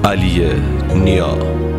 علی نیا.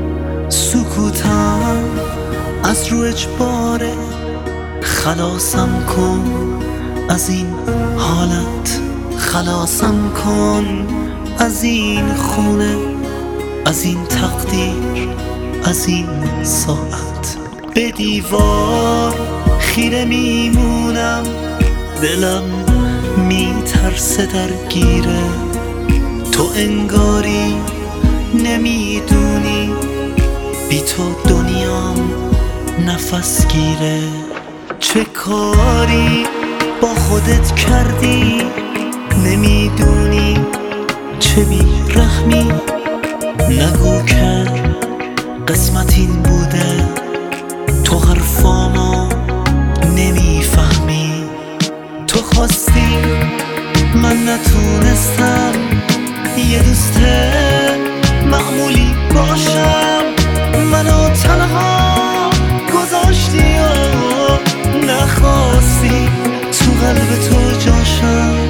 سکوتم از رو اجباره، خلاصم کن از این حالت، خلاصم کن از این خونه، از این تقدیر، از این ساعت. به دیوار خیره میمونم، دلم میترسه درگیره. تو انگاری نمیدونی بی تو دنیام نفس گیره. چه کاری با خودت کردی نمیدونی، چه بی رحمی. نگو که قسمت این بوده، تو حرفامو نمیفهمی. تو خواستی من نتونستم یه دوست معمولی باشم، منو تنها گذاشتی و نخواستی تو قلب تو جاشم.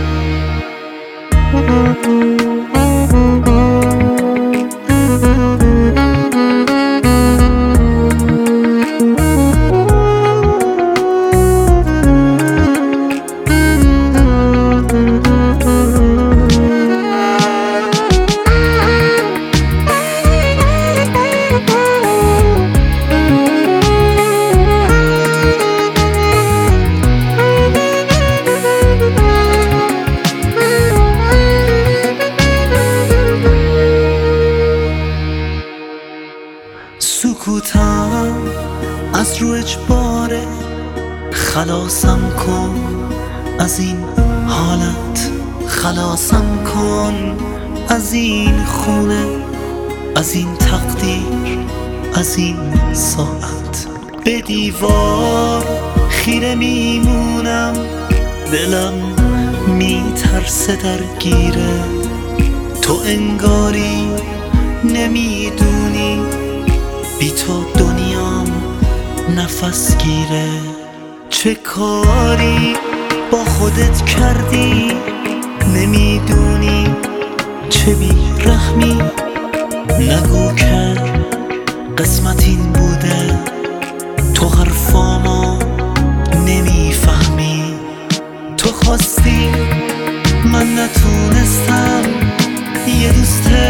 سکوتم از رو اجباره، خلاصم کن از این حالت، خلاصم کن از این خونه، از این تقدیر، از این ساعت. به دیوار خیره میمونم، دلم میترسه درگیره. تو انگاری نمیدونی بی تو دنیام نفس گیره. چه کاری با خودت کردی نمیدونی، چه بی رحمی. نگو که قسمت این بوده، تو حرفامو نمیفهمی. تو خواستی من نتونستم یه دوست